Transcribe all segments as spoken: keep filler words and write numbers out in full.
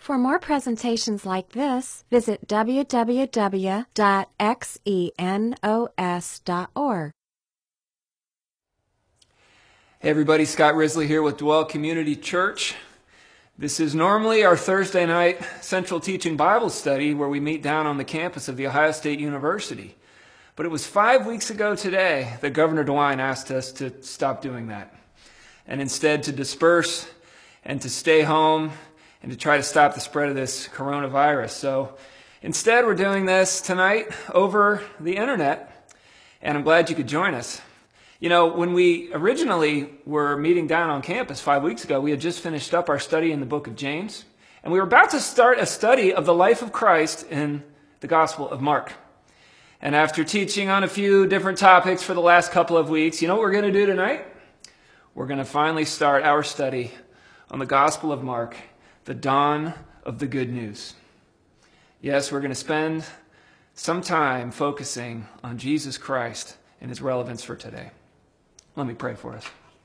For more presentations like this, visit w w w dot xenos dot org. Hey everybody, Scott Risley here with Dwell Community Church. This is normally our Thursday night Central Teaching Bible Study where we meet down on the campus of The Ohio State University. But it was five weeks ago today that Governor DeWine asked us to stop doing that and instead to disperse and to stay home and to try to stop the spread of this coronavirus. So instead we're doing this tonight over the internet, and I'm glad you could join us. You know, when we originally were meeting down on campus five weeks ago, we had just finished up our study in the book of James, and we were about to start a study of the life of Christ in the Gospel of Mark. And after teaching on a few different topics for the last couple of weeks, you know what we're going to do tonight? We're going to finally start our study on the Gospel of Mark, the dawn of the good news. Yes, we're going to spend some time focusing on Jesus Christ and his relevance for today. Let me pray for us.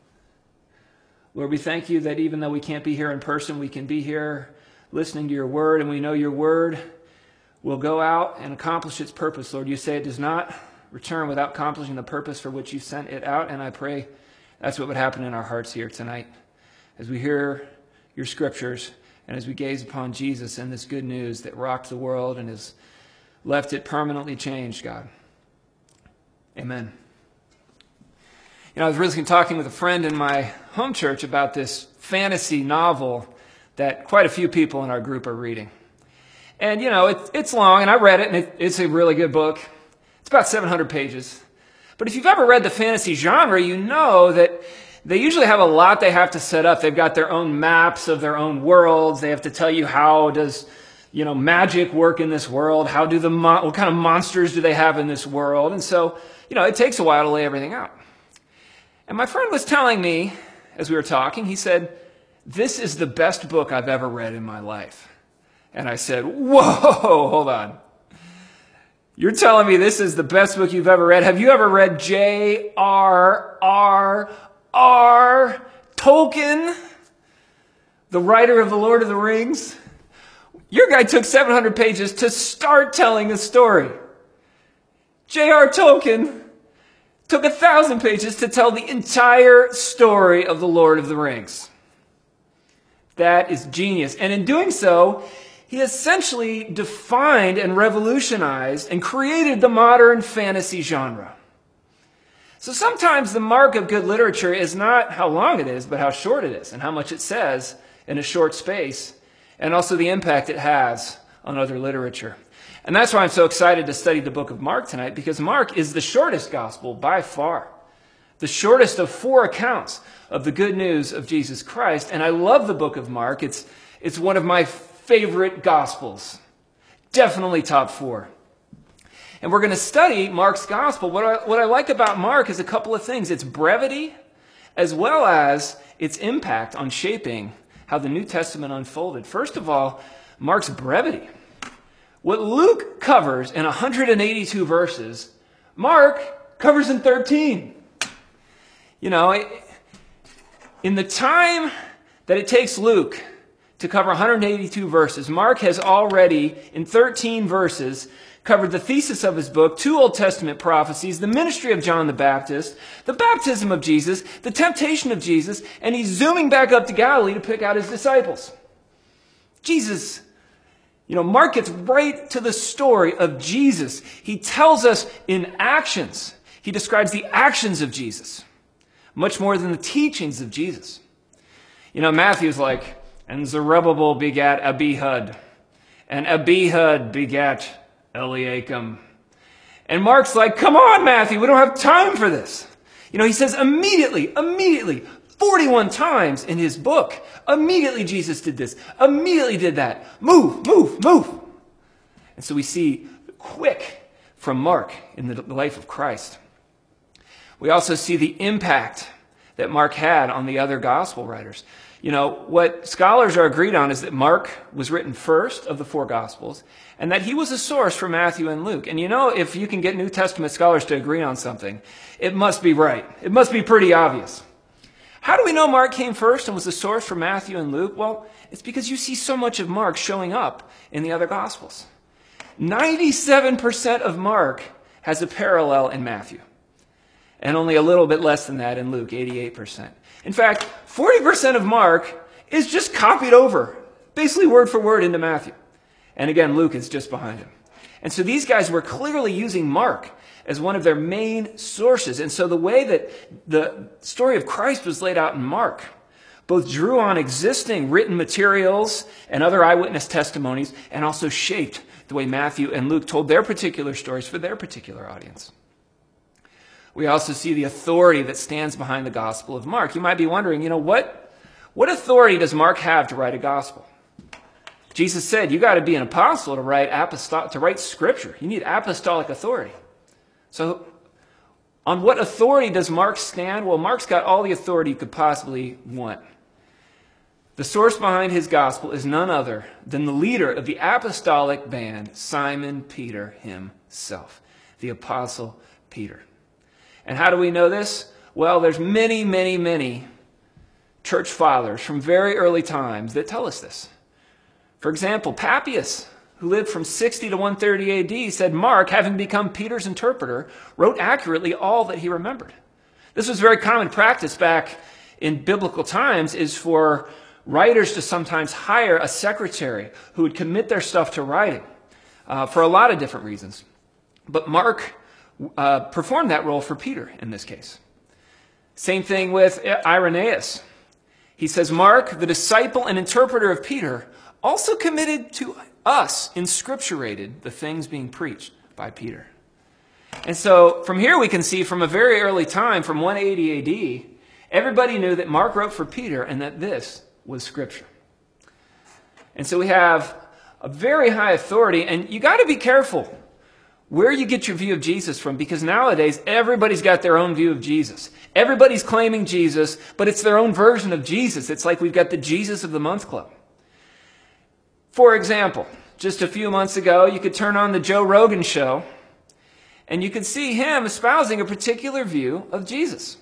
Lord, we thank you that even though we can't be here in person, we can be here listening to your word, and we know your word will go out and accomplish its purpose. Lord, you say it does not return without accomplishing the purpose for which you sent it out, and I pray that's what would happen in our hearts here tonight as we hear your scriptures and as we gaze upon Jesus and this good news that rocked the world and has left it permanently changed, God. Amen. You know, I was recently talking with a friend in my home church about this fantasy novel that quite a few people in our group are reading. And, you know, it, it's long, and I read it, and it, it's a really good book. It's about seven hundred pages. But if you've ever read the fantasy genre, you know that they usually have a lot they have to set up. They've got their own maps of their own worlds. They have to tell you how does, you know, magic work in this world? How do the mon- what kind of monsters do they have in this world? And so, you know, it takes a while to lay everything out. And my friend was telling me, as we were talking, he said, "This is the best book I've ever read in my life." And I said, "Whoa, hold on. You're telling me this is the best book you've ever read? Have you ever read J R R R Tolkien, the writer of The Lord of the Rings? Your guy took seven hundred pages to start telling a story. J R R Tolkien took one thousand pages to tell the entire story of The Lord of the Rings. That is genius. And in doing so, he essentially defined and revolutionized and created the modern fantasy genre. So sometimes the mark of good literature is not how long it is, but how short it is and how much it says in a short space, and also the impact it has on other literature. And that's why I'm so excited to study the book of Mark tonight, because Mark is the shortest gospel by far. The shortest of four accounts of the good news of Jesus Christ. And I love the book of Mark. It's, it's one of my favorite gospels. Definitely top four. And we're going to study Mark's gospel. What I, what I like about Mark is a couple of things. Its brevity, as well as its impact on shaping how the New Testament unfolded. First of all, Mark's brevity. What Luke covers in one hundred eighty-two verses, Mark covers in thirteen. You know, in the time that it takes Luke to cover one hundred eighty-two verses, Mark has already, in thirteen verses, covered the thesis of his book, two Old Testament prophecies, the ministry of John the Baptist, the baptism of Jesus, the temptation of Jesus, and he's zooming back up to Galilee to pick out his disciples. Jesus, you know, Mark gets right to the story of Jesus. He tells us in actions. He describes the actions of Jesus, much more than the teachings of Jesus. You know, Matthew's like, and Zerubbabel begat Abihud, and Abihud begat Eliakim. And Mark's like, come on, Matthew, we don't have time for this. You know, he says immediately, immediately, forty-one times in his book, immediately Jesus did this, immediately did that. Move, move, move. And so we see quick from Mark in the life of Christ. We also see the impact that Mark had on the other gospel writers. You know, what scholars are agreed on is that Mark was written first of the four Gospels, and that he was a source for Matthew and Luke. And you know, if you can get New Testament scholars to agree on something, it must be right. It must be pretty obvious. How do we know Mark came first and was the source for Matthew and Luke? Well, it's because you see so much of Mark showing up in the other Gospels. ninety-seven percent of Mark has a parallel in Matthew, and only a little bit less than that in Luke, eighty-eight percent. In fact, forty percent of Mark is just copied over, basically word for word into Matthew. And again, Luke is just behind him. And so these guys were clearly using Mark as one of their main sources. And so the way that the story of Christ was laid out in Mark both drew on existing written materials and other eyewitness testimonies, and also shaped the way Matthew and Luke told their particular stories for their particular audience. We also see the authority that stands behind the Gospel of Mark. You might be wondering, you know, what, what authority does Mark have to write a gospel? Jesus said, you got to be an apostle to write apostolic, to write scripture. You need apostolic authority. So on what authority does Mark stand? Well, Mark's got all the authority you could possibly want. The source behind his gospel is none other than the leader of the apostolic band, Simon Peter himself, the Apostle Peter. And how do we know this? Well, there's many, many, many church fathers from very early times that tell us this. For example, Papias, who lived from sixty to one thirty A D, said Mark, having become Peter's interpreter, wrote accurately all that he remembered. This was very common practice back in biblical times, is for writers to sometimes hire a secretary who would commit their stuff to writing uh, for a lot of different reasons. But Mark uh, performed that role for Peter in this case. Same thing with Irenaeus. He says, Mark, the disciple and interpreter of Peter, also committed to us, inscripturated the things being preached by Peter. And so from here we can see from a very early time, from one eighty A D, everybody knew that Mark wrote for Peter and that this was Scripture. And so we have a very high authority, and you got to be careful where you get your view of Jesus from, because nowadays everybody's got their own view of Jesus. Everybody's claiming Jesus, but it's their own version of Jesus. It's like we've got the Jesus of the Month Club. For example, just a few months ago, you could turn on the Joe Rogan show, and you could see him espousing a particular view of Jesus.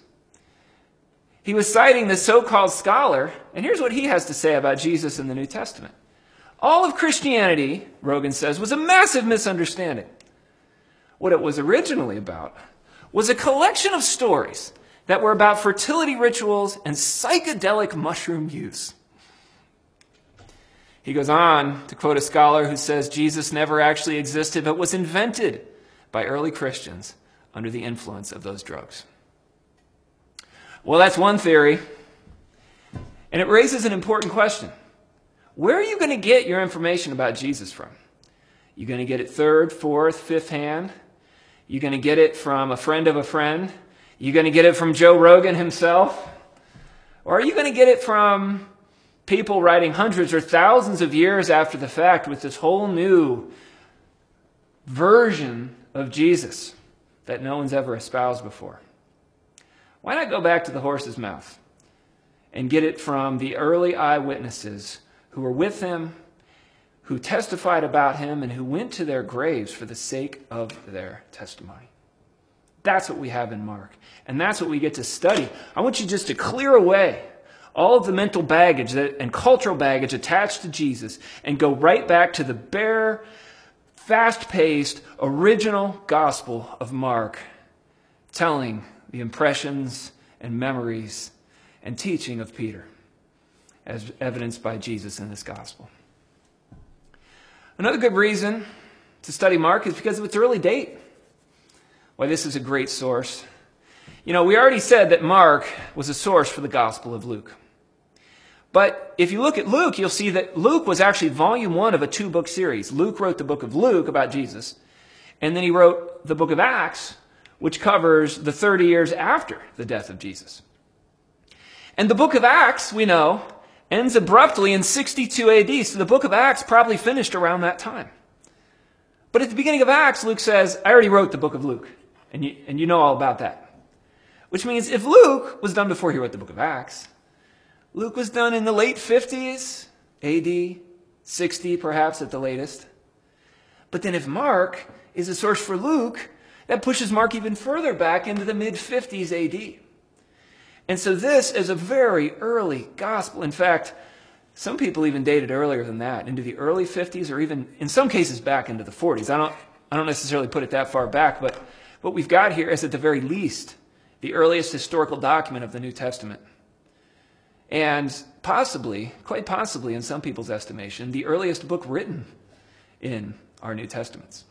He was citing this so-called scholar, and here's what he has to say about Jesus in the New Testament. All of Christianity, Rogan says, was a massive misunderstanding. What it was originally about was a collection of stories that were about fertility rituals and psychedelic mushroom use. He goes on to quote a scholar who says Jesus never actually existed, but was invented by early Christians under the influence of those drugs. Well, that's one theory, and it raises an important question. Where are you going to get your information about Jesus from? You going to get it third, fourth, fifth hand? You going to get it from a friend of a friend? You going to get it from Joe Rogan himself? Or are you going to get it from people writing hundreds or thousands of years after the fact with this whole new version of Jesus that no one's ever espoused before? Why not go back to the horse's mouth and get it from the early eyewitnesses who were with him, who testified about him, and who went to their graves for the sake of their testimony? That's what we have in Mark, and that's what we get to study. I want you just to clear away all of the mental baggage that, and cultural baggage attached to Jesus, and go right back to the bare, fast-paced, original gospel of Mark, telling the impressions and memories and teaching of Peter, as evidenced by Jesus in this gospel. Another good reason to study Mark is because of its early date. Why this is a great source. You know, we already said that Mark was a source for the Gospel of Luke. But if you look at Luke, you'll see that Luke was actually volume one of a two-book series. Luke wrote the book of Luke about Jesus, and then he wrote the book of Acts, which covers the thirty years after the death of Jesus. And the book of Acts, we know, ends abruptly in sixty-two A D, so the book of Acts probably finished around that time. But at the beginning of Acts, Luke says, I already wrote the book of Luke, and you, and you know all about that. Which means if Luke was done before he wrote the book of Acts, Luke was done in the late fifties, A D, sixty perhaps at the latest. But then if Mark is a source for Luke, that pushes Mark even further back into the mid-fifties A D. And so this is a very early gospel. In fact, some people even dated earlier than that, into the early fifties, or even in some cases back into the forties. I don't, I don't necessarily put it that far back, but what we've got here is at the very least the earliest historical document of the New Testament. And possibly, quite possibly in some people's estimation, the earliest book written in our New Testaments.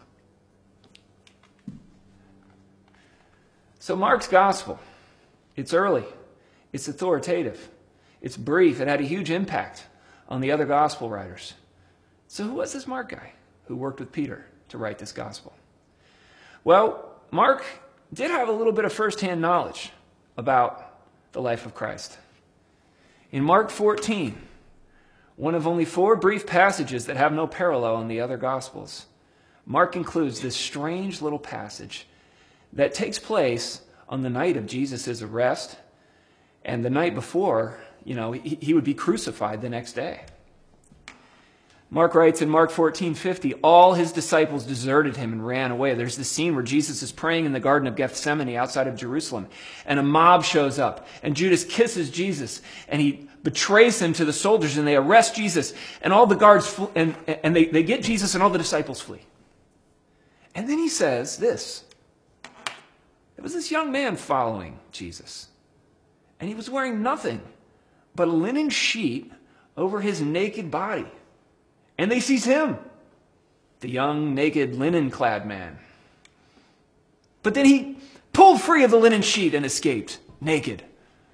So Mark's gospel, it's early, it's authoritative, it's brief, it had a huge impact on the other gospel writers. So who was this Mark guy who worked with Peter to write this gospel? Well, Mark did have a little bit of firsthand knowledge about the life of Christ. In Mark fourteen, one of only four brief passages that have no parallel in the other Gospels, Mark includes this strange little passage that takes place on the night of Jesus' arrest and the night before, you know, he, he would be crucified the next day. Mark writes in Mark fourteen fifty, all his disciples deserted him and ran away. There's this scene where Jesus is praying in the Garden of Gethsemane outside of Jerusalem, and a mob shows up, and Judas kisses Jesus, and he betrays him to the soldiers, and they arrest Jesus, and all the guards, fl- and, and they, they get Jesus, and all the disciples flee. And then he says this, there was this young man following Jesus, and he was wearing nothing but a linen sheet over his naked body. And they seize him, the young, naked, linen-clad man. But then he pulled free of the linen sheet and escaped, naked.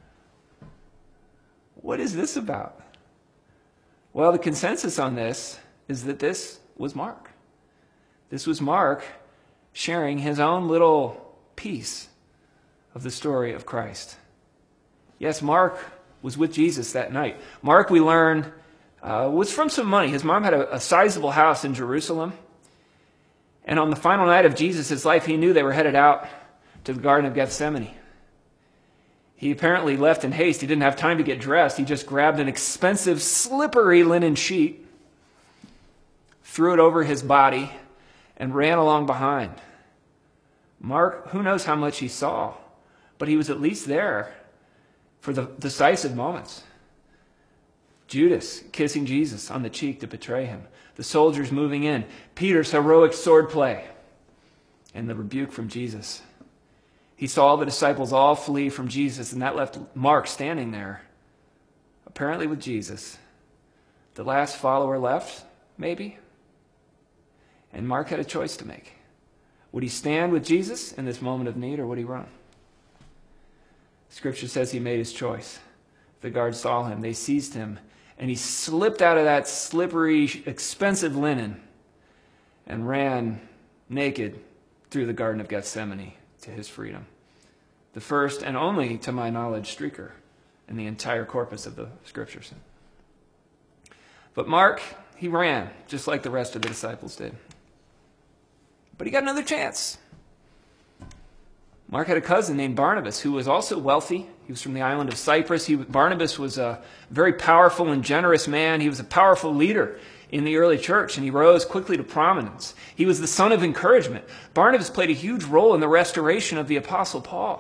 What is this about? Well, the consensus on this is that this was Mark. This was Mark sharing his own little piece of the story of Christ. Yes, Mark was with Jesus that night. Mark, we learn, Uh, was from some money. His mom had a, a sizable house in Jerusalem. And on the final night of Jesus' life, he knew they were headed out to the Garden of Gethsemane. He apparently left in haste. He didn't have time to get dressed. He just grabbed an expensive, slippery linen sheet, threw it over his body, and ran along behind. Mark, who knows how much he saw, but he was at least there for the decisive moments. Judas kissing Jesus on the cheek to betray him. The soldiers moving in. Peter's heroic swordplay. And the rebuke from Jesus. He saw the disciples all flee from Jesus, and that left Mark standing there, apparently with Jesus. The last follower left, maybe. And Mark had a choice to make. Would he stand with Jesus in this moment of need, or would he run? Scripture says he made his choice. The guards saw him. They seized him. And he slipped out of that slippery, expensive linen and ran naked through the Garden of Gethsemane to his freedom. The first and only, to my knowledge, streaker in the entire corpus of the Scriptures. But Mark, he ran just like the rest of the disciples did. But he got another chance. Mark had a cousin named Barnabas who was also wealthy. He was from the island of Cyprus. He, Barnabas was a very powerful and generous man. He was a powerful leader in the early church, and he rose quickly to prominence. He was the son of encouragement. Barnabas played a huge role in the restoration of the Apostle Paul.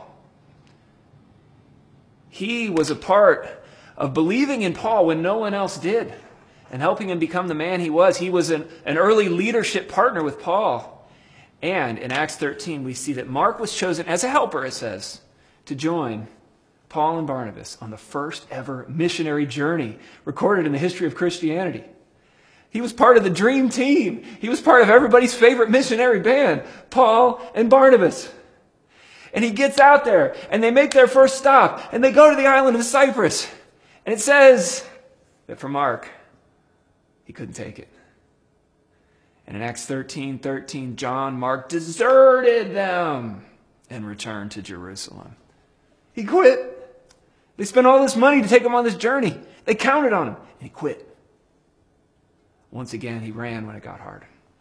He was a part of believing in Paul when no one else did and helping him become the man he was. He was an, an early leadership partner with Paul. And in Acts thirteen, we see that Mark was chosen as a helper, it says, to join Paul and Barnabas on the first ever missionary journey recorded in the history of Christianity. He was part of the dream team. He was part of everybody's favorite missionary band, Paul and Barnabas. And he gets out there, and they make their first stop, and they go to the island of Cyprus. And it says that for Mark, he couldn't take it. And in Acts thirteen thirteen, John Mark deserted them and returned to Jerusalem. He quit. They spent all this money to take him on this journey. They counted on him, and he quit. Once again, he ran when it got hard.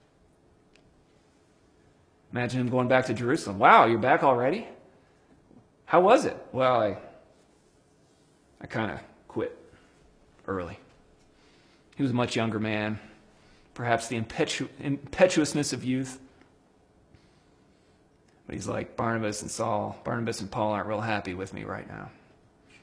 Imagine him going back to Jerusalem. Wow, you're back already? How was it? Well, I, I kind of quit early. He was a much younger man. Perhaps the impetu- impetuousness of youth. But he's like, Barnabas and Saul, Barnabas and Paul aren't real happy with me right now.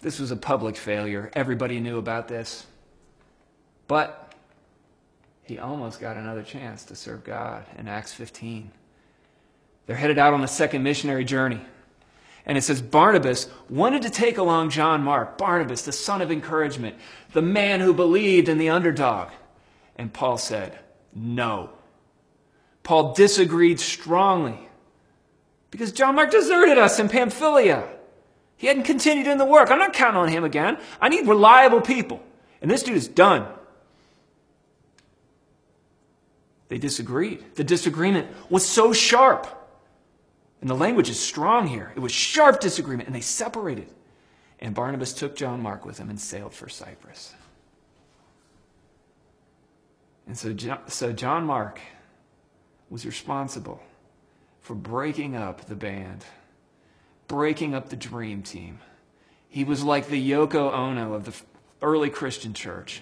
This was a public failure. Everybody knew about this. But he almost got another chance to serve God in Acts fifteen. They're headed out on a second missionary journey. And it says Barnabas wanted to take along John Mark, Barnabas, the son of encouragement, the man who believed in the underdog. And Paul said, no. Paul disagreed strongly because John Mark deserted us in Pamphylia. He hadn't continued in the work. I'm not counting on him again. I need reliable people. And this dude is done. They disagreed. The disagreement was so sharp. And the language is strong here. It was sharp disagreement, and they separated. And Barnabas took John Mark with him and sailed for Cyprus. And so John, so John Mark was responsible for breaking up the band, breaking up the dream team. He was like the Yoko Ono of the early Christian church.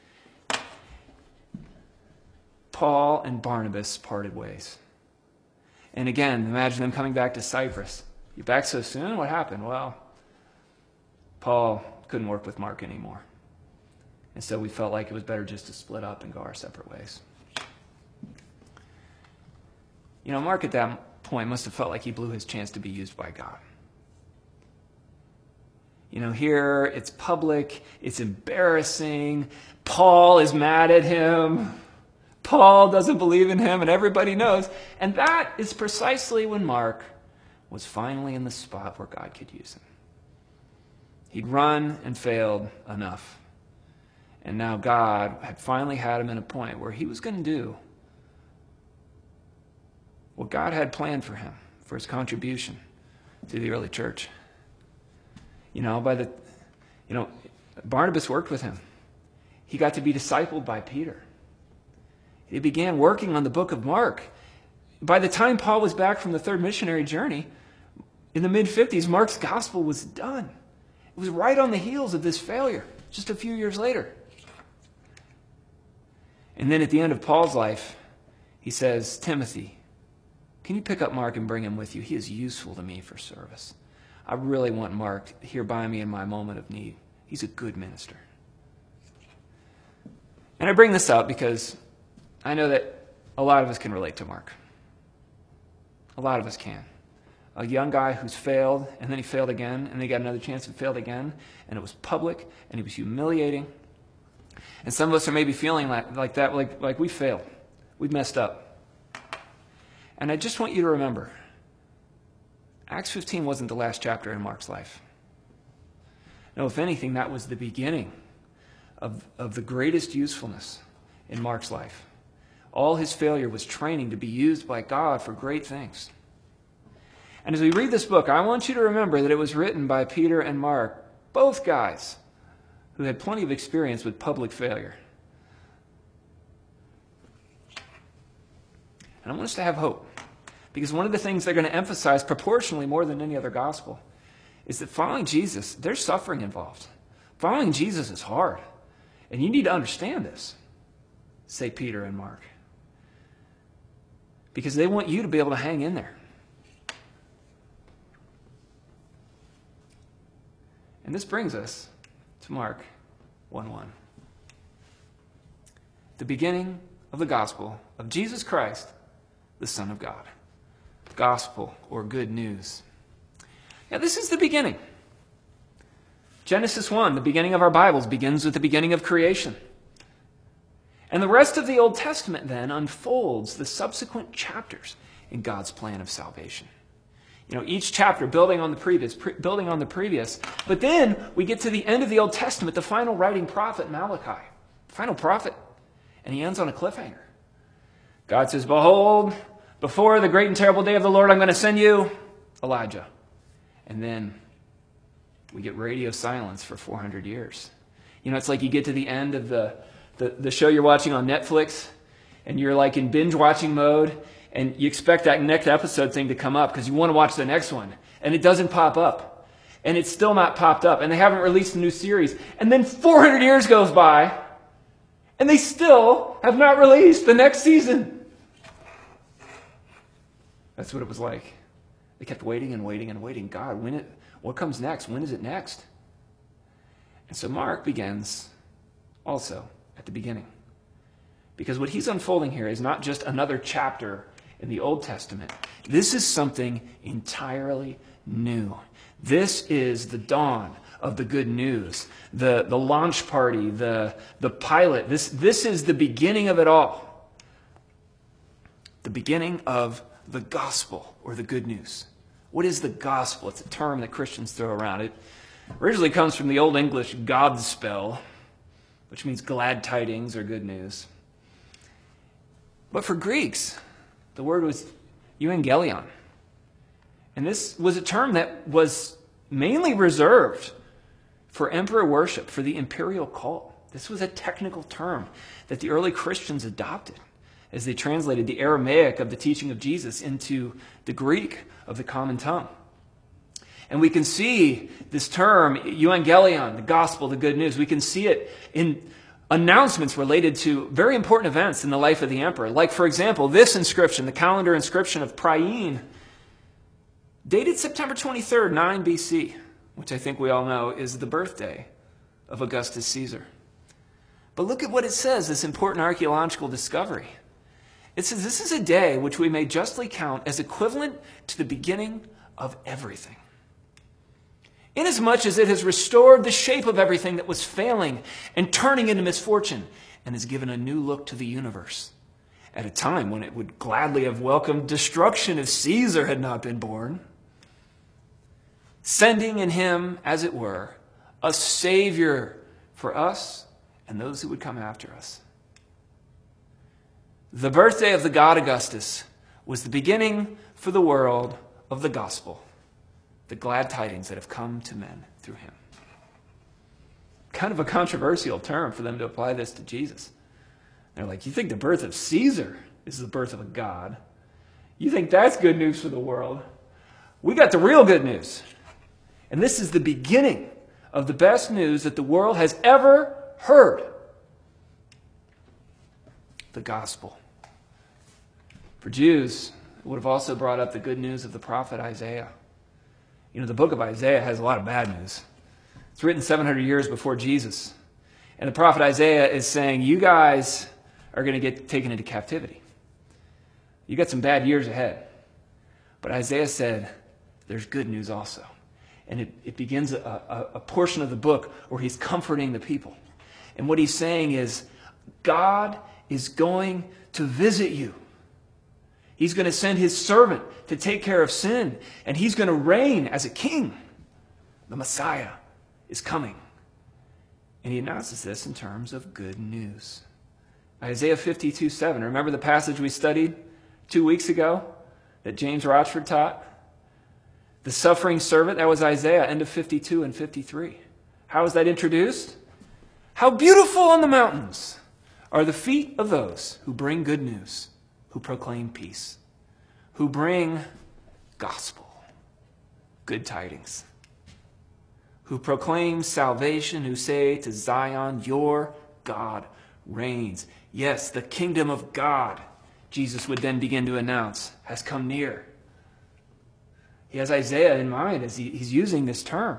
Paul and Barnabas parted ways. And again, imagine them coming back to Cyprus. You back so soon? What happened? Well, Paul couldn't work with Mark anymore. And so we felt like it was better just to split up and go our separate ways. You know, Mark at that point must have felt like he blew his chance to be used by God. You know, here it's public, it's embarrassing. Paul is mad at him. Paul doesn't believe in him, and everybody knows. And that is precisely when Mark was finally in the spot where God could use him. He'd run and failed enough. And now God had finally had him in a point where he was going to do what God had planned for him, for his contribution to the early church. You know, by the, you know, Barnabas worked with him. He got to be discipled by Peter. He began working on the book of Mark. By the time Paul was back from the third missionary journey, in the mid fifties, Mark's gospel was done. It was right on the heels of this failure, just a few years later. And then at the end of Paul's life, he says, Timothy, can you pick up Mark and bring him with you? He is useful to me for service. I really want Mark here by me in my moment of need. He's a good minister. And I bring this up because I know that a lot of us can relate to Mark. A lot of us can. A young guy who's failed, and then he failed again, and then he got another chance and failed again, and it was public, and it was humiliating. And some of us are maybe feeling like, like that, like, like we failed. We messed up. And I just want you to remember, Acts fifteen wasn't the last chapter in Mark's life. No, if anything, that was the beginning of, of the greatest usefulness in Mark's life. All his failure was training to be used by God for great things. And as we read this book, I want you to remember that it was written by Peter and Mark, both guys who had plenty of experience with public failure. And I want us to have hope, because one of the things they're going to emphasize proportionally more than any other gospel is that following Jesus, there's suffering involved. Following Jesus is hard, and you need to understand this, say Peter and Mark, because they want you to be able to hang in there. And this brings us to Mark one one. The beginning of the gospel of Jesus Christ, the Son of God. Gospel, or good news. Now, this is the beginning. Genesis one, the beginning of our Bibles, begins with the beginning of creation. And the rest of the Old Testament then unfolds the subsequent chapters in God's plan of salvation. You know, each chapter building on the previous, pre- building on the previous. But then we get to the end of the Old Testament, the final writing prophet, Malachi, final prophet, and he ends on a cliffhanger. God says, behold, before the great and terrible day of the Lord, I'm going to send you Elijah. And then we get radio silence for four hundred years. You know, it's like you get to the end of the, the, the show you're watching on Netflix, and you're like in binge watching mode, and you expect that next episode thing to come up because you want to watch the next one. And it doesn't pop up. And it's still not popped up. And they haven't released a new series. And then four hundred years goes by, and they still have not released the next season. That's what it was like. They kept waiting and waiting and waiting. God, when it, what comes next? When is it next? And so Mark begins also at the beginning. Because what he's unfolding here is not just another chapter in the Old Testament. This is something entirely new. This is the dawn of the good news, the, the launch party, the, the pilot. This, this is the beginning of it all. The beginning of the gospel, or the good news. What is the gospel? It's a term that Christians throw around. It originally comes from the Old English Godspell, which means glad tidings or good news. But for Greeks, the word was euangelion. And this was a term that was mainly reserved for emperor worship, for the imperial cult. This was a technical term that the early Christians adopted as they translated the Aramaic of the teaching of Jesus into the Greek of the common tongue. And we can see this term, euangelion, the gospel, the good news, we can see it in announcements related to very important events in the life of the emperor. Like, for example, this inscription, the calendar inscription of Priene, dated September twenty-third, nine B C, which I think we all know is the birthday of Augustus Caesar. But look at what it says, this important archaeological discovery. It says, this is a day which we may justly count as equivalent to the beginning of everything, inasmuch as it has restored the shape of everything that was failing and turning into misfortune, and has given a new look to the universe, at a time when it would gladly have welcomed destruction if Caesar had not been born, sending in him, as it were, a Savior for us and those who would come after us. The birthday of the god Augustus was the beginning for the world of the gospel, the glad tidings that have come to men through him. Kind of a controversial term for them to apply this to Jesus. They're like, you think the birth of Caesar is the birth of a god? You think that's good news for the world? We got the real good news. And this is the beginning of the best news that the world has ever heard. The gospel. For Jews, it would have also brought up the good news of the prophet Isaiah. You know, the book of Isaiah has a lot of bad news. It's written seven hundred years before Jesus. And the prophet Isaiah is saying, you guys are going to get taken into captivity. You got some bad years ahead. But Isaiah said, there's good news also. And it, it begins a, a, a portion of the book where he's comforting the people. And what he's saying is, God is going to visit you. He's going to send his servant to take care of sin, and he's going to reign as a king. The Messiah is coming. And he announces this in terms of good news. Isaiah fifty-two seven. Remember the passage we studied two weeks ago that James Rochford taught? The suffering servant, that was Isaiah, end of fifty-two and fifty-three. How is that introduced? How beautiful on the mountains are the feet of those who bring good news, who proclaim peace, who bring gospel, good tidings, who proclaim salvation, who say to Zion, your God reigns. Yes, the kingdom of God, Jesus would then begin to announce, has come near. He has Isaiah in mind as he, he's using this term.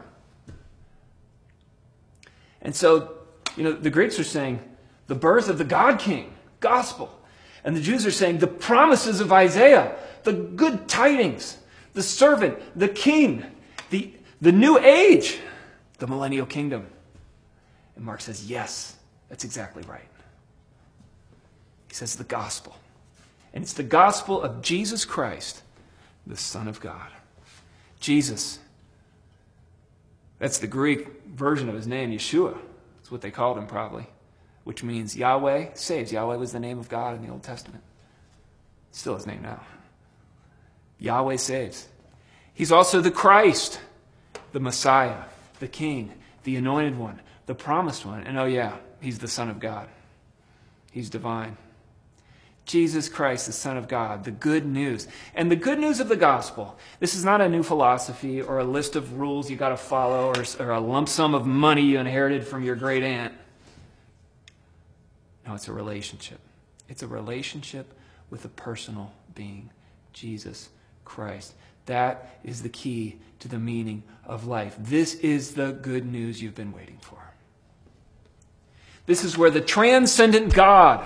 And so, you know, the Greeks are saying, the birth of the God King, gospel. And the Jews are saying, the promises of Isaiah, the good tidings, the servant, the king, the, the new age, the millennial kingdom. And Mark says, yes, that's exactly right. He says the gospel. And it's the gospel of Jesus Christ, the Son of God. Jesus. That's the Greek version of his name, Yeshua. That's what they called him probably. Which means Yahweh saves. Yahweh was the name of God in the Old Testament. It's still his name now. Yahweh saves. He's also the Christ, the Messiah, the King, the Anointed One, the Promised One. And oh yeah, he's the Son of God. He's divine. Jesus Christ, the Son of God, the good news. And the good news of the gospel, this is not a new philosophy or a list of rules you got to follow or, or a lump sum of money you inherited from your great aunt. No, it's a relationship. It's a relationship with a personal being, Jesus Christ. That is the key to the meaning of life. This is the good news you've been waiting for. This is where the transcendent God,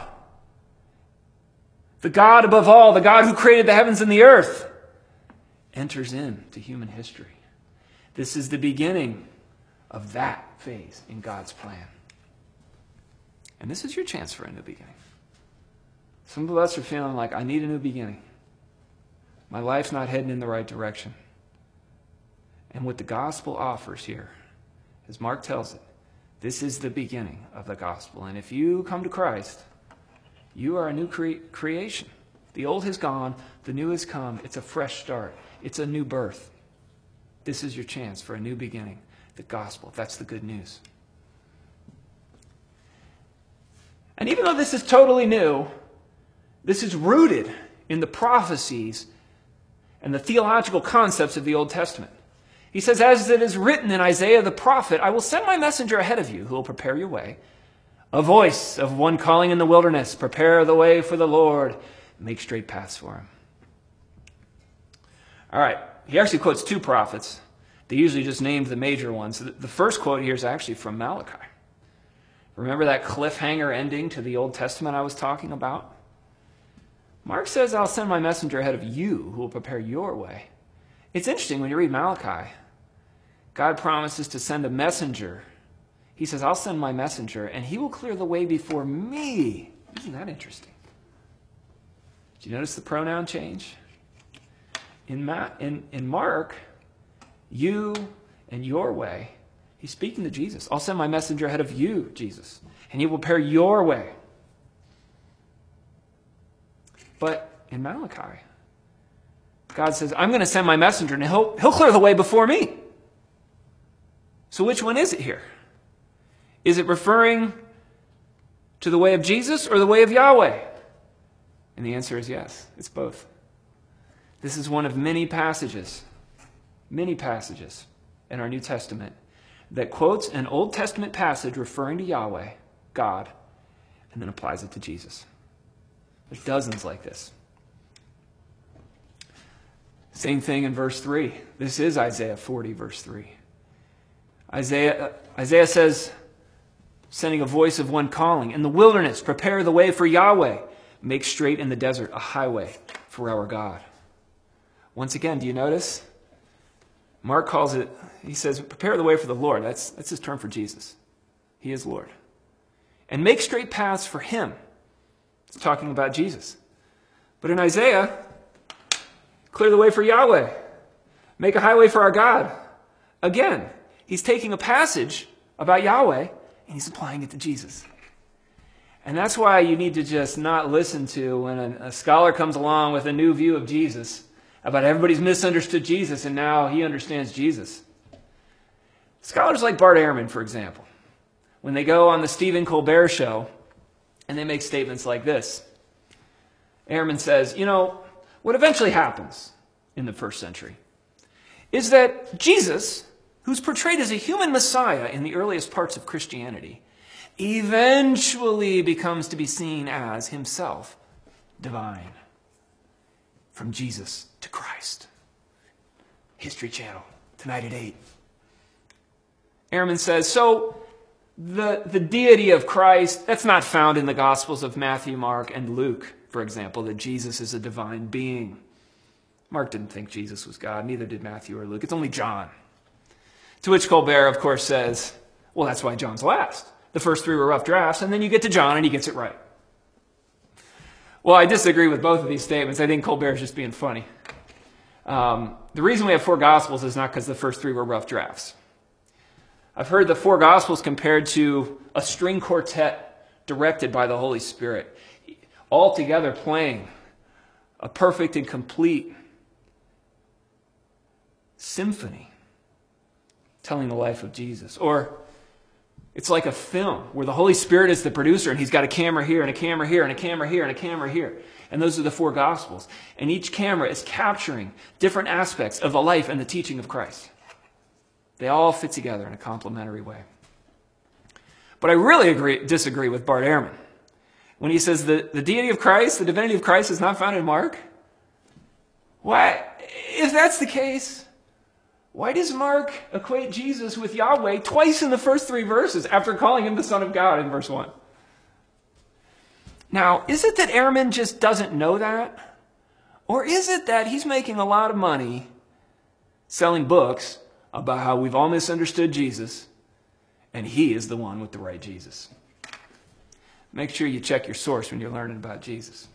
the God above all, the God who created the heavens and the earth, enters into human history. This is the beginning of that phase in God's plan. And this is your chance for a new beginning. Some of us are feeling like, I need a new beginning. My life's not heading in the right direction. And what the gospel offers here, as Mark tells it, this is the beginning of the gospel. And if you come to Christ, you are a new cre- creation. The old has gone, the new has come. It's a fresh start. It's a new birth. This is your chance for a new beginning. The gospel, that's the good news. And even though this is totally new, this is rooted in the prophecies and the theological concepts of the Old Testament. He says, as it is written in Isaiah the prophet, I will send my messenger ahead of you who will prepare your way. A voice of one calling in the wilderness, prepare the way for the Lord, make straight paths for him. All right, he actually quotes two prophets. They usually just named the major ones. The first quote here is actually from Malachi. Remember that cliffhanger ending to the Old Testament I was talking about? Mark says, I'll send my messenger ahead of you who will prepare your way. It's interesting when you read Malachi. God promises to send a messenger. He says, I'll send my messenger, and he will clear the way before me. Isn't that interesting? Did you notice the pronoun change? In, Ma- in, in Mark, you and your way, he's speaking to Jesus. I'll send my messenger ahead of you, Jesus, and he will prepare your way. But in Malachi, God says, I'm going to send my messenger, and he'll, he'll clear the way before me. So which one is it here? Is it referring to the way of Jesus or the way of Yahweh? And the answer is yes, it's both. This is one of many passages, many passages in our New Testament that quotes an Old Testament passage referring to Yahweh, God, and then applies it to Jesus. There's dozens like this. Same thing in verse three. This is Isaiah forty, verse three. Isaiah, uh, Isaiah says, sending a voice of one calling, in the wilderness, prepare the way for Yahweh. Make straight in the desert a highway for our God. Once again, do you notice? Mark calls it, he says, prepare the way for the Lord. That's, that's his term for Jesus. He is Lord. And make straight paths for him. It's talking about Jesus. But in Isaiah, clear the way for Yahweh. Make a highway for our God. Again, he's taking a passage about Yahweh and he's applying it to Jesus. And that's why you need to just not listen to when a, a scholar comes along with a new view of Jesus about everybody's misunderstood Jesus and now he understands Jesus. Scholars like Bart Ehrman, for example, when they go on the Stephen Colbert show and they make statements like this. Ehrman says, you know, what eventually happens in the first century is that Jesus, who's portrayed as a human Messiah in the earliest parts of Christianity, eventually becomes to be seen as himself divine. From Jesus to Christ. History Channel, tonight at eight. Ehrman says, so the, the deity of Christ, that's not found in the Gospels of Matthew, Mark, and Luke, for example, that Jesus is a divine being. Mark didn't think Jesus was God, neither did Matthew or Luke. It's only John. To which Colbert, of course, says, well, that's why John's last. The first three were rough drafts, and then you get to John and he gets it right. Well, I disagree with both of these statements. I think Colbert's just being funny. Um, the reason we have four Gospels is not because the first three were rough drafts. I've heard the four Gospels compared to a string quartet directed by the Holy Spirit, all together playing a perfect and complete symphony telling the life of Jesus. Or it's like a film where the Holy Spirit is the producer and he's got a camera here and a camera here and a camera here and a camera here. And those are the four Gospels. And each camera is capturing different aspects of the life and the teaching of Christ. They all fit together in a complementary way. But I really agree, disagree with Bart Ehrman when he says that the deity of Christ, the divinity of Christ is not found in Mark. Why? If that's the case, Why does Mark equate Jesus with Yahweh twice in the first three verses after calling him the Son of God in verse one? Now, is it that Ehrman just doesn't know that? Or is it that he's making a lot of money selling books about how we've all misunderstood Jesus and he is the one with the right Jesus? Make sure you check your source when you're learning about Jesus.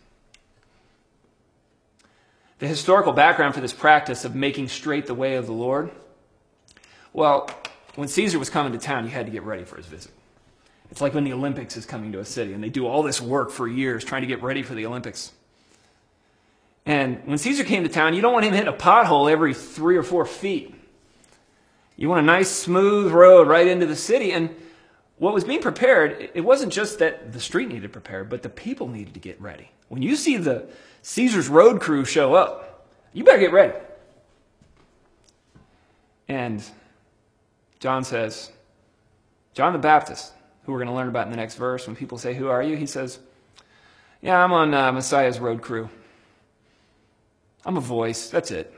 The historical background for this practice of making straight the way of the Lord, well, when Caesar was coming to town, you had to get ready for his visit. It's like when the Olympics is coming to a city, and they do all this work for years trying to get ready for the Olympics. And when Caesar came to town, you don't want him hitting a pothole every three or four feet. You want a nice, smooth road right into the city. And what was being prepared, it wasn't just that the street needed prepared, but the people needed to get ready. When you see the Caesar's road crew show up, you better get ready. And John says, John the Baptist, who we're going to learn about in the next verse, when people say, who are you? He says, yeah, I'm on uh, Messiah's road crew. I'm a voice, that's it.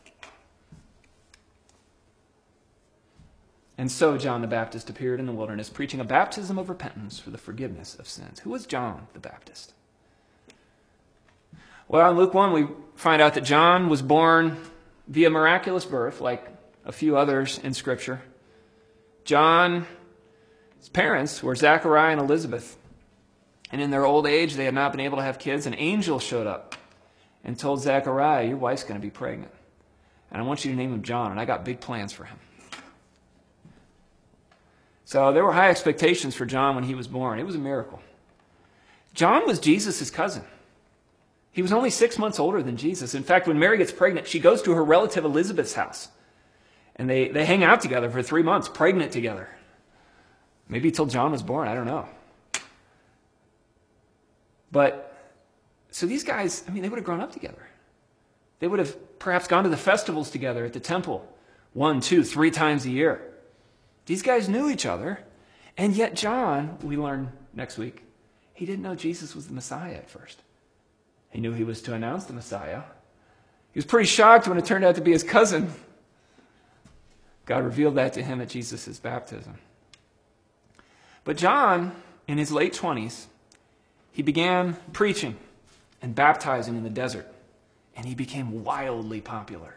And so John the Baptist appeared in the wilderness, preaching a baptism of repentance for the forgiveness of sins. Who was John the Baptist? Well, in Luke one, we find out that John was born via miraculous birth, like a few others in Scripture. John's parents were Zachariah and Elizabeth. And in their old age, they had not been able to have kids. An angel showed up and told Zachariah, your wife's going to be pregnant. And I want you to name him John, and I got big plans for him. So there were high expectations for John when he was born. It was a miracle. John was Jesus' cousin. He was only six months older than Jesus. In fact, when Mary gets pregnant, she goes to her relative Elizabeth's house. And they, they hang out together for three months, pregnant together. Maybe till John was born, I don't know. But, so these guys, I mean, they would have grown up together. They would have perhaps gone to the festivals together at the temple one, two, three times a year. These guys knew each other. And yet John, we learn next week, he didn't know Jesus was the Messiah at first. He knew he was to announce the Messiah. He was pretty shocked when it turned out to be his cousin. God revealed that to him at Jesus' baptism. But John, in his late twenties, he began preaching and baptizing in the desert, and he became wildly popular.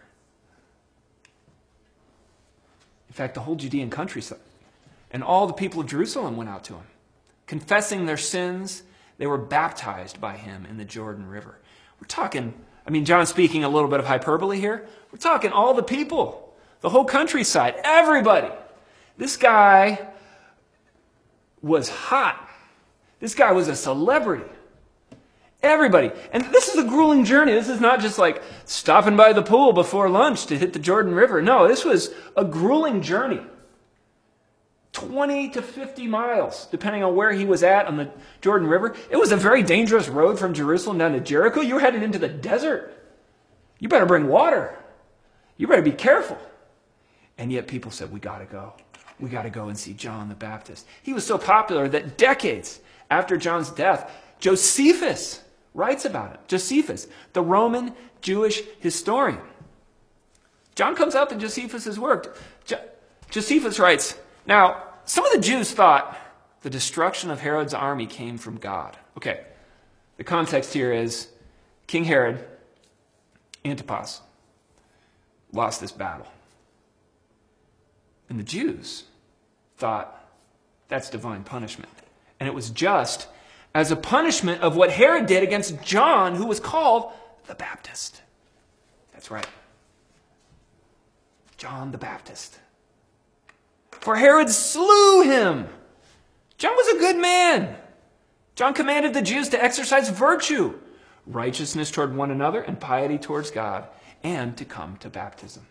In fact, the whole Judean countryside and all the people of Jerusalem went out to him. Confessing their sins, they were baptized by him in the Jordan River. We're talking, I mean, John's speaking a little bit of hyperbole here. We're talking all the people, the whole countryside, everybody. This guy was hot. This guy was a celebrity. Everybody. And this is a grueling journey. This is not just like stopping by the pool before lunch to hit the Jordan River. No, this was a grueling journey. twenty to fifty miles, depending on where he was at on the Jordan River. It was a very dangerous road from Jerusalem down to Jericho. You were headed into the desert. You better bring water. You better be careful. And yet people said, we got to go. We got to go and see John the Baptist. He was so popular that decades after John's death, Josephus writes about it. Josephus, the Roman Jewish historian. John comes up in Josephus' work. Jo- Josephus writes, now, some of the Jews thought the destruction of Herod's army came from God. Okay, the context here is King Herod, Antipas, lost this battle. And the Jews thought that's divine punishment. And it was just as a punishment of what Herod did against John, who was called the Baptist. That's right. John the Baptist. For Herod slew him. John was a good man. John commanded the Jews to exercise virtue, righteousness toward one another, and piety towards God, and to come to baptism.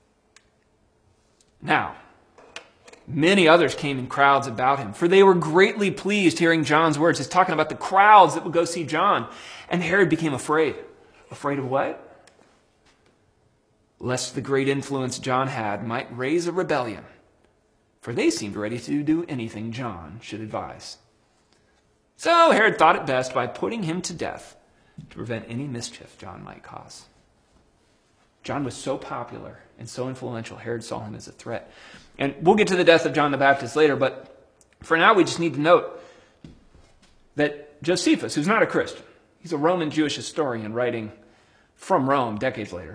Now, many others came in crowds about him, for they were greatly pleased hearing John's words. He's talking about the crowds that would go see John. And Herod became afraid. Afraid of what? Lest the great influence John had might raise a rebellion. For they seemed ready to do anything John should advise. So Herod thought it best by putting him to death to prevent any mischief John might cause. John was so popular and so influential, Herod saw him as a threat. And we'll get to the death of John the Baptist later, but for now we just need to note that Josephus, who's not a Christian, he's a Roman Jewish historian writing from Rome decades later.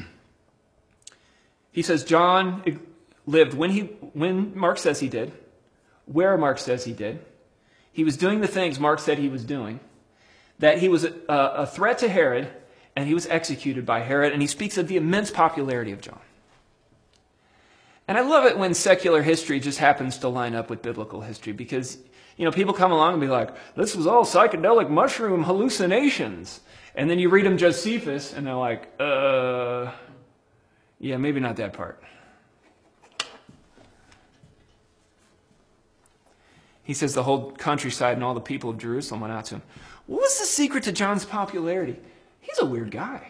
He says John lived when he when Mark says he did, where Mark says he did. He was doing the things Mark said he was doing, that he was a, a threat to Herod, and he was executed by Herod, and he speaks of the immense popularity of John. And I love it when secular history just happens to line up with biblical history, because, you know, people come along and be like, this was all psychedelic mushroom hallucinations. And then you read them Josephus, and they're like, uh, yeah, maybe not that part. He says the whole countryside and all the people of Jerusalem went out to him. What was the secret to John's popularity? He's a weird guy.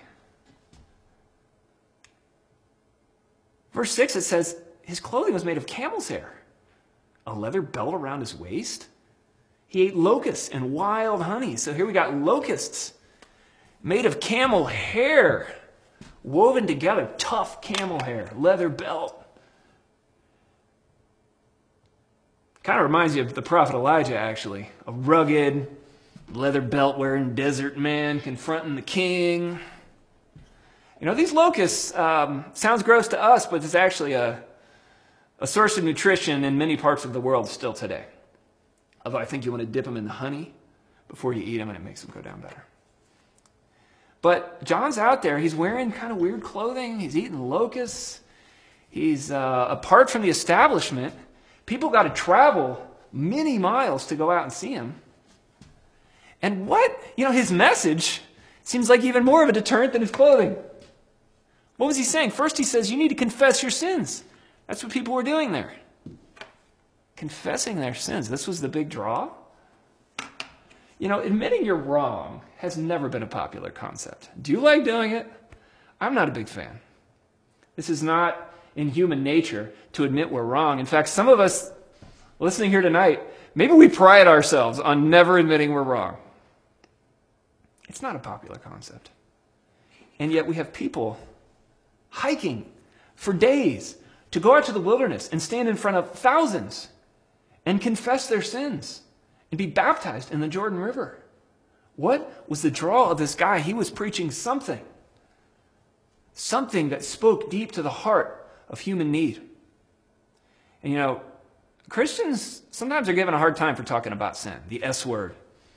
Verse six, it says, his clothing was made of camel's hair, a leather belt around his waist. He ate locusts and wild honey. So here we got locusts made of camel hair, woven together, tough camel hair, leather belt. Kind of reminds you of the prophet Elijah, actually. A rugged, leather belt wearing desert man confronting the king. You know, these locusts, um, sounds gross to us, but it's actually a, a source of nutrition in many parts of the world still today. Although I think you want to dip them in the honey before you eat them, and it makes them go down better. But John's out there. He's wearing kind of weird clothing. He's eating locusts. He's uh, apart from the establishment. People got to travel many miles to go out and see him. And what? You know, his message seems like even more of a deterrent than his clothing. What was he saying? First he says, you need to confess your sins. That's what people were doing there. Confessing their sins. This was the big draw. You know, admitting you're wrong has never been a popular concept. Do you like doing it? I'm not a big fan. This is not in human nature to admit we're wrong. In fact, some of us listening here tonight, maybe we pride ourselves on never admitting we're wrong. It's not a popular concept. And yet we have people hiking for days to go out to the wilderness and stand in front of thousands and confess their sins and be baptized in the Jordan River. What was the draw of this guy? He was preaching something. Something that spoke deep to the heart of human need. And you know, Christians sometimes are given a hard time for talking about sin, the S word.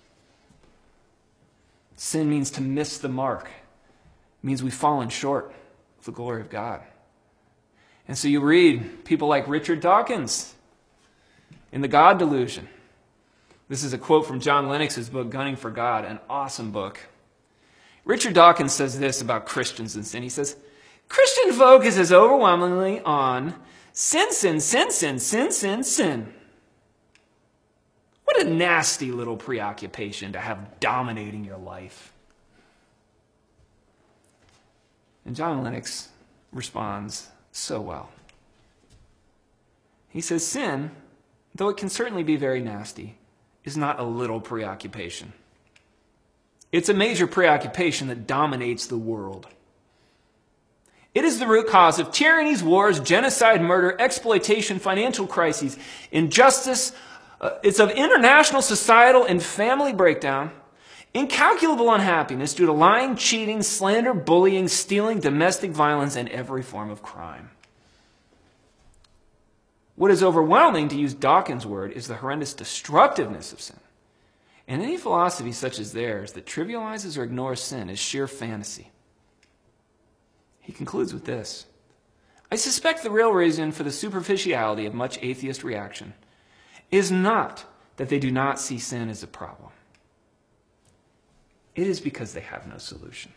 Sin means to miss the mark. It means we've fallen short of the glory of God. And so you read people like Richard Dawkins in The God Delusion. This is a quote from John Lennox's book, Gunning for God, an awesome book. Richard Dawkins says this about Christians and sin. He says, Christian focus is overwhelmingly on sin, sin, sin, sin, sin, sin, sin. What a nasty little preoccupation to have dominating your life. And John Lennox responds so well. He says, sin, though it can certainly be very nasty, is not a little preoccupation. It's a major preoccupation that dominates the world. It is the root cause of tyrannies, wars, genocide, murder, exploitation, financial crises, injustice. Uh, it's of international, societal, and family breakdown, incalculable unhappiness due to lying, cheating, slander, bullying, stealing, domestic violence, and every form of crime. What is overwhelming, to use Dawkins' word, is the horrendous destructiveness of sin. And any philosophy such as theirs that trivializes or ignores sin is sheer fantasy. He concludes with this. I suspect the real reason for the superficiality of much atheist reaction is not that they do not see sin as a problem. It is because they have no solution.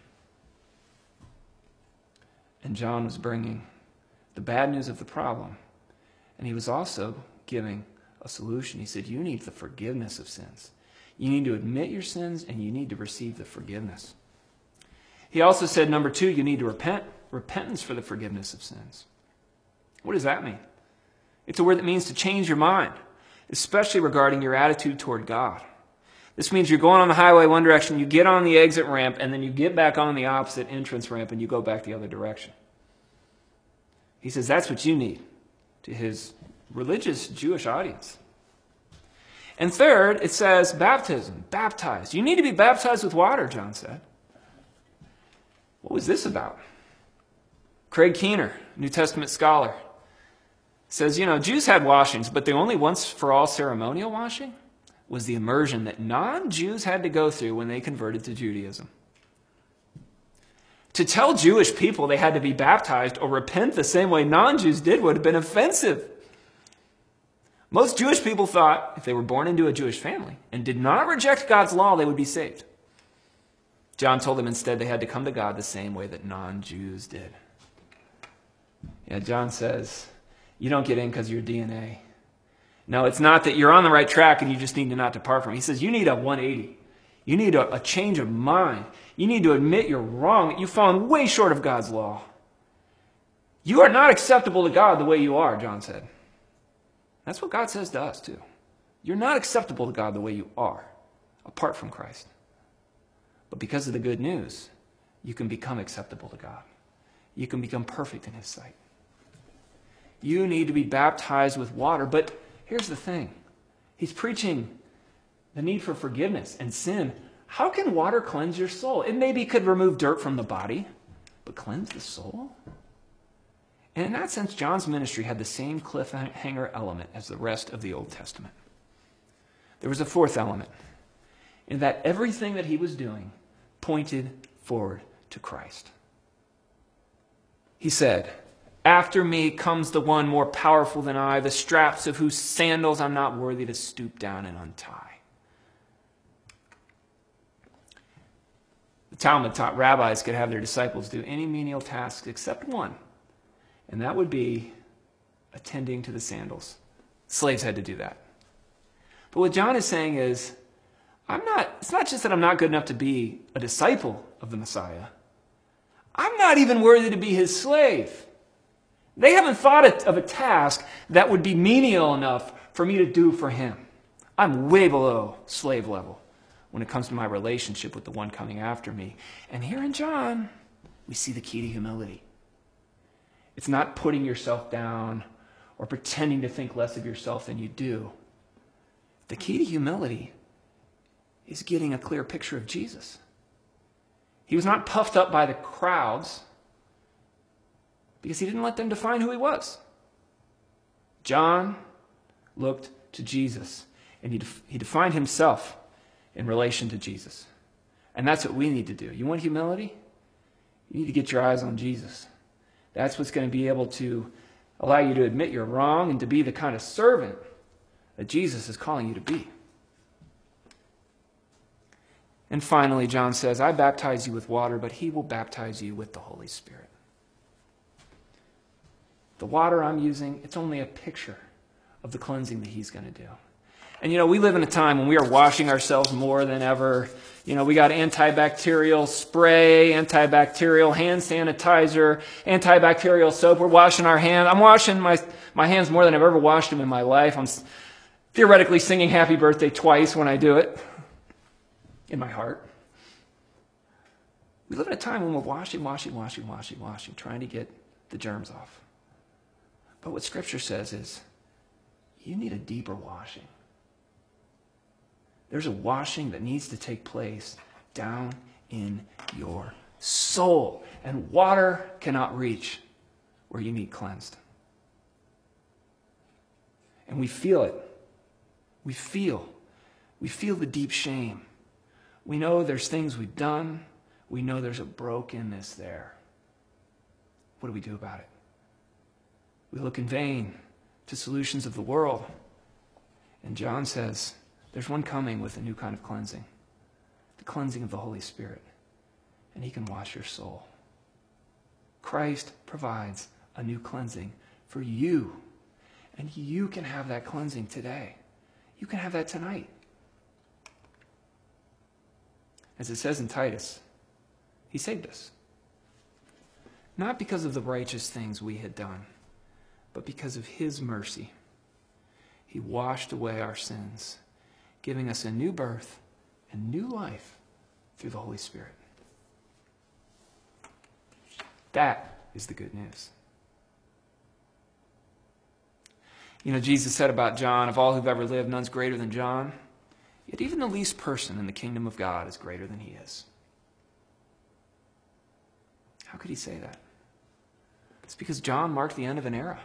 And John was bringing the bad news of the problem, and he was also giving a solution. He said, you need the forgiveness of sins. You need to admit your sins, and you need to receive the forgiveness. He also said, number two, you need to repent. Repentance for the forgiveness of sins. What does that mean? It's a word that means to change your mind, especially regarding your attitude toward God. This means you're going on the highway one direction, you get on the exit ramp, and then you get back on the opposite entrance ramp and you go back the other direction. He says that's what you need to his religious Jewish audience. And third, it says baptism, baptized. You need to be baptized with water, John said. What was this about? Craig Keener, New Testament scholar, says, you know, Jews had washings, but the only once for all ceremonial washing was the immersion that non-Jews had to go through when they converted to Judaism. To tell Jewish people they had to be baptized or repent the same way non-Jews did would have been offensive. Most Jewish people thought if they were born into a Jewish family and did not reject God's law, they would be saved. John told them instead they had to come to God the same way that non-Jews did. Yeah, John says, you don't get in because of your D N A. No, it's not that you're on the right track and you just need to not depart from it. He says you need a one eighty. You need a, a change of mind. You need to admit you're wrong, that you've fallen way short of God's law. You are not acceptable to God the way you are, John said. That's what God says to us too. You're not acceptable to God the way you are, apart from Christ. But because of the good news, you can become acceptable to God. You can become perfect in his sight. You need to be baptized with water, but here's the thing. He's preaching the need for forgiveness and sin. How can water cleanse your soul? It maybe could remove dirt from the body, but cleanse the soul? And in that sense, John's ministry had the same cliffhanger element as the rest of the Old Testament. There was a fourth element, in that everything that he was doing pointed forward to Christ. He said, after me comes the one more powerful than I, the straps of whose sandals I'm not worthy to stoop down and untie. The Talmud taught rabbis could have their disciples do any menial tasks except one, and that would be attending to the sandals. Slaves had to do that. But what John is saying is, I'm not, it's not just that I'm not good enough to be a disciple of the Messiah. I'm not even worthy to be his slave. They haven't thought of a task that would be menial enough for me to do for him. I'm way below slave level when it comes to my relationship with the one coming after me. And here in John, we see the key to humility. It's not putting yourself down or pretending to think less of yourself than you do. The key to humility is getting a clear picture of Jesus. He was not puffed up by the crowds because he didn't let them define who he was. John looked to Jesus, and he, def- he defined himself in relation to Jesus. And that's what we need to do. You want humility? You need to get your eyes on Jesus. That's what's going to be able to allow you to admit you're wrong and to be the kind of servant that Jesus is calling you to be. And finally, John says, I baptize you with water, but he will baptize you with the Holy Spirit. The water I'm using, it's only a picture of the cleansing that he's going to do. And you know, we live in a time when we are washing ourselves more than ever. You know, we got antibacterial spray, antibacterial hand sanitizer, antibacterial soap. We're washing our hands. I'm washing my, my hands more than I've ever washed them in my life. I'm theoretically singing happy birthday twice when I do it. In my heart. We live in a time when we're washing, washing, washing, washing, washing, trying to get the germs off. But what Scripture says is, you need a deeper washing. There's a washing that needs to take place down in your soul. And water cannot reach where you need cleansed. And we feel it. We feel. We feel the deep shame. We know there's things we've done. We know there's a brokenness there. What do we do about it? We look in vain to solutions of the world. And John says, there's one coming with a new kind of cleansing. The cleansing of the Holy Spirit. And he can wash your soul. Christ provides a new cleansing for you. And you can have that cleansing today. You can have that tonight. As it says in Titus, he saved us. Not because of the righteous things we had done, but because of his mercy. He washed away our sins, giving us a new birth and new life through the Holy Spirit. That is the good news. You know, Jesus said about John, of all who've ever lived, none's greater than John. Yet even the least person in the kingdom of God is greater than he is. How could he say that? It's because John marked the end of an era.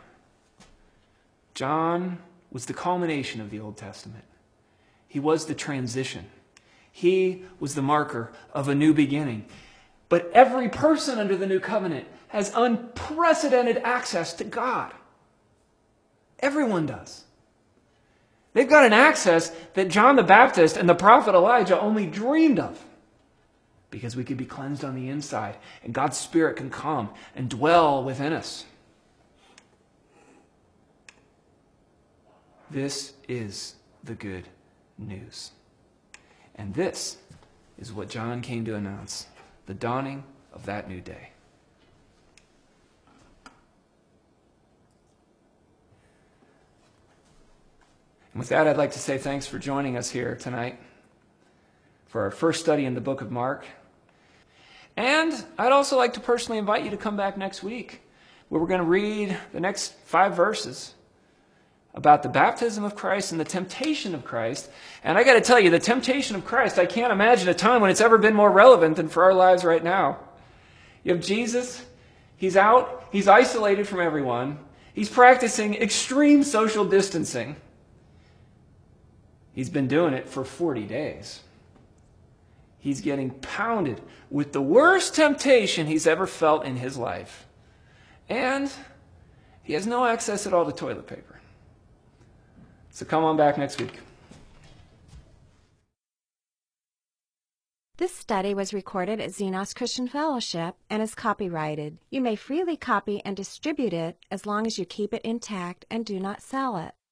John was the culmination of the Old Testament. He was the transition. He was the marker of a new beginning. But every person under the new covenant has unprecedented access to God. Everyone does. They've got an access that John the Baptist and the prophet Elijah only dreamed of. Because we could be cleansed on the inside, and God's Spirit can come and dwell within us. This is the good news. And this is what John came to announce, the dawning of that new day. And with that, I'd like to say thanks for joining us here tonight for our first study in the book of Mark. And I'd also like to personally invite you to come back next week, where we're going to read the next five verses about the baptism of Christ and the temptation of Christ. And I got to tell you, the temptation of Christ, I can't imagine a time when it's ever been more relevant than for our lives right now. You have Jesus, he's out, he's isolated from everyone, he's practicing extreme social distancing. He's been doing it for forty days. He's getting pounded with the worst temptation he's ever felt in his life. And he has no access at all to toilet paper. So come on back next week. This study was recorded at Xenos Christian Fellowship and is copyrighted. You may freely copy and distribute it as long as you keep it intact and do not sell it.